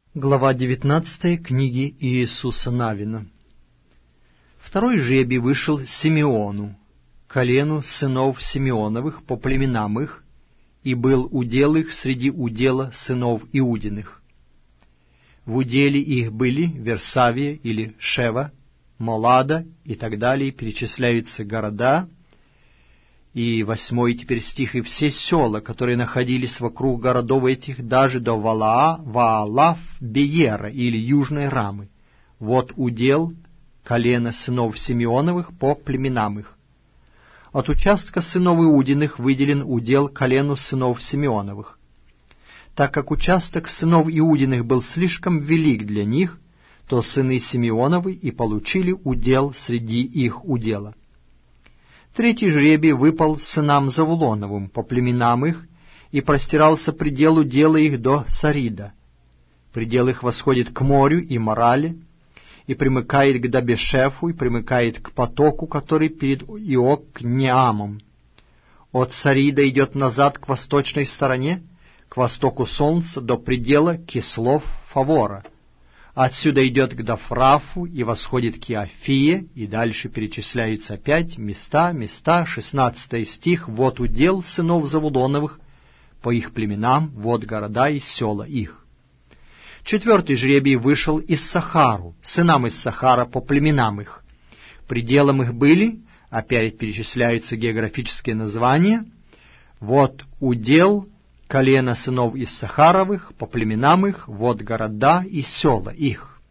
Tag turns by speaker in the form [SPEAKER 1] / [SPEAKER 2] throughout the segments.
[SPEAKER 1] Глава 19 книги Иисуса Навина. Второй жребий вышел Симеону, колену сынов Симеоновых по племенам их, и был удел их среди удела сынов Иудиных. В уделе их были Версавия или Шева, Молада и так далее, перечисляются города, и 8 теперь стих, и все села, которые находились вокруг городов этих, даже до Ваалав Беера или Южной Рамы. Вот удел колена сынов Симеоновых по племенам их. От участка сынов Иудиных выделен удел колену сынов Симеоновых. Так как участок сынов Иудиных был слишком велик для них, то сыны Симеоновы и получили удел среди их удела. Третий жребий выпал сынам Завулоновым по племенам их, и простирался предел удела их до Сарида. Предел их восходит к морю и Морале, и примыкает к Дабешефу, и примыкает к потоку, который перед Иокнеамом. От Сарида идет назад к восточной стороне, к востоку солнца, до предела Кислов-Фавора. Отсюда идет к Дафрафу и восходит к Иофие, и дальше перечисляются опять места, 16 стих, вот удел сынов Завулоновых по их племенам, вот города и села их. Четвертый жребий вышел Иссахару, сынам Иссахара по племенам их. Пределом их были, опять перечисляются географические названия, вот удел колена сынов Иссахаровых по племенам их, вот города и села их.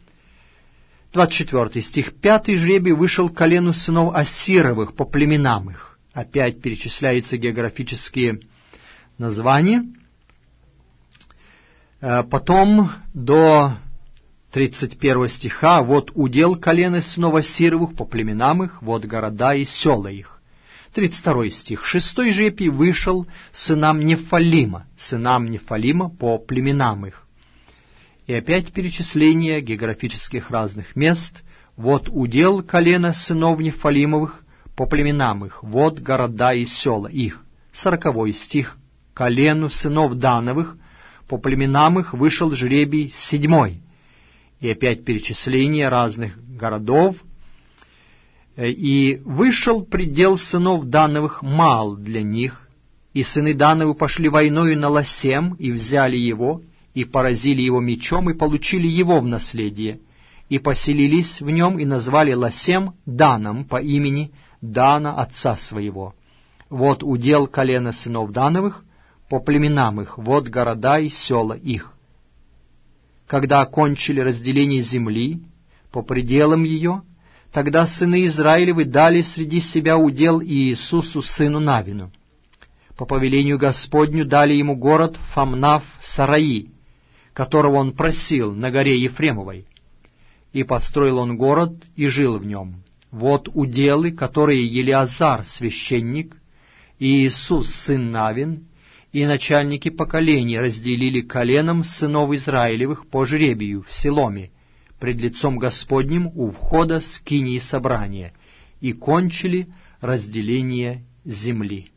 [SPEAKER 1] 24 стих. Пятый жребий вышел колену сынов Ассировых по племенам их. Опять перечисляются географические названия. Потом до 31 стиха. Вот удел колена сынов Ассировых по племенам их, вот города и села их. 32 стих. Шестой жребий вышел сынам Нефалима по племенам их. И опять перечисление географических разных мест. Вот удел колена сынов Нефалимовых по племенам их, вот города и села их. 40 стих. Колену сынов Дановых по племенам их вышел жребий 7. И опять перечисление разных городов. И вышел предел сынов Дановых мал для них, и сыны Дановы пошли войною на Ласем, и взяли его, и поразили его мечом, и получили его в наследие, и поселились в нем, и назвали Ласем Даном по имени Дана отца своего. Вот удел колена сынов Дановых по племенам их, вот города и села их. Когда окончили разделение земли по пределам ее, тогда сыны Израилевы дали среди себя удел Иисусу сыну Навину. По повелению Господню дали ему город Фамнав-Сараи, которого он просил на горе Ефремовой. И построил он город и жил в нем. Вот уделы, которые Елиазар, священник, и Иисус, сын Навин, и начальники поколений разделили коленом сынов Израилевых по жребию в Силоме, пред лицом Господним у входа скинии собрания, и кончили разделение земли.